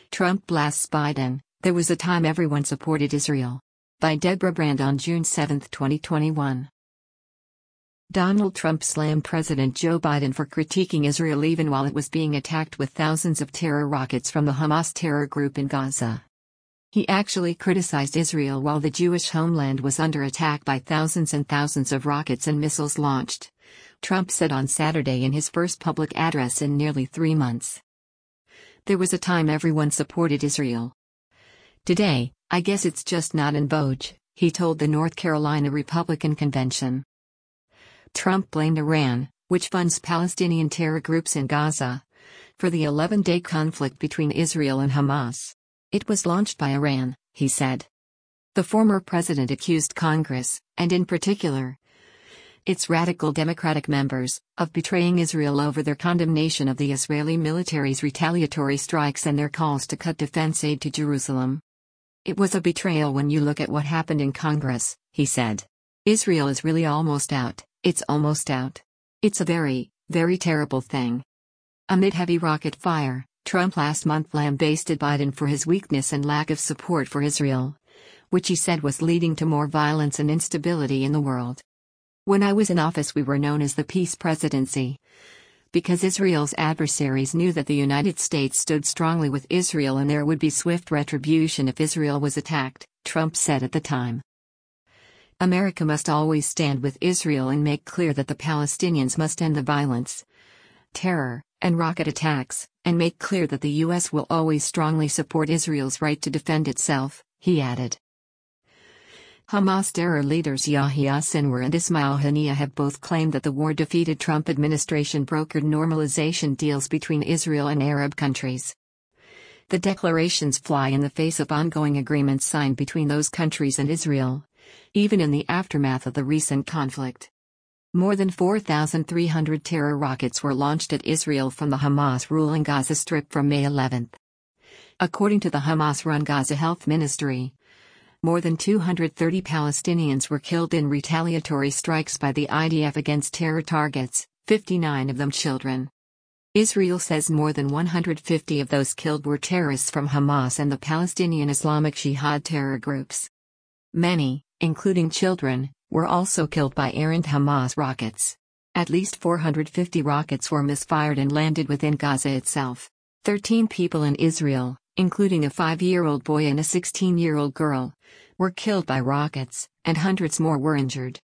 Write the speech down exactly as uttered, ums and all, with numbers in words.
Trump blasts Biden, "There was a time everyone supported Israel." By Deborah Brand on June seventh, twenty twenty-one. Donald Trump slammed President Joe Biden for critiquing Israel even while it was being attacked with thousands of terror rockets from the Hamas terror group in Gaza. He actually criticized Israel while the Jewish homeland was under attack by thousands and thousands of rockets and missiles launched, Trump said on Saturday in his first public address in nearly three months. "There was a time everyone supported Israel. Today, I guess it's just not in vogue," he told the North Carolina Republican Convention. Trump blamed Iran, which funds Palestinian terror groups in Gaza, for the eleven-day conflict between Israel and Hamas. "It was launched by Iran," he said. The former president accused Congress, and in particular, its radical Democratic members, of betraying Israel over their condemnation of the Israeli military's retaliatory strikes and their calls to cut defense aid to Jerusalem. "It was a betrayal when you look at what happened in Congress," he said. "Israel is really almost out. It's almost out. It's a very, very terrible thing." Amid heavy rocket fire, Trump last month lambasted Biden for his weakness and lack of support for Israel, which he said was leading to more violence and instability in the world. "When I was in office, we were known as the peace presidency, because Israel's adversaries knew that the United States stood strongly with Israel and there would be swift retribution if Israel was attacked," Trump said at the time. "America must always stand with Israel and make clear that the Palestinians must end the violence, terror, and rocket attacks, and make clear that the U S will always strongly support Israel's right to defend itself," he added. Hamas terror leaders Yahya Sinwar and Ismail Haniyeh have both claimed that the war-defeated Trump administration brokered normalization deals between Israel and Arab countries. The declarations fly in the face of ongoing agreements signed between those countries and Israel, even in the aftermath of the recent conflict. More than four thousand three hundred terror rockets were launched at Israel from the Hamas-ruling Gaza Strip from May eleventh. According to the Hamas-run Gaza Health Ministry, more than two hundred thirty Palestinians were killed in retaliatory strikes by the I D F against terror targets, fifty-nine of them children. Israel says more than one hundred fifty of those killed were terrorists from Hamas and the Palestinian Islamic Jihad terror groups. Many, including children, were also killed by errant Hamas rockets. At least four hundred fifty rockets were misfired and landed within Gaza itself. Thirteen people in Israel, including a five-year-old boy and a sixteen-year-old girl, were killed by rockets, and hundreds more were injured.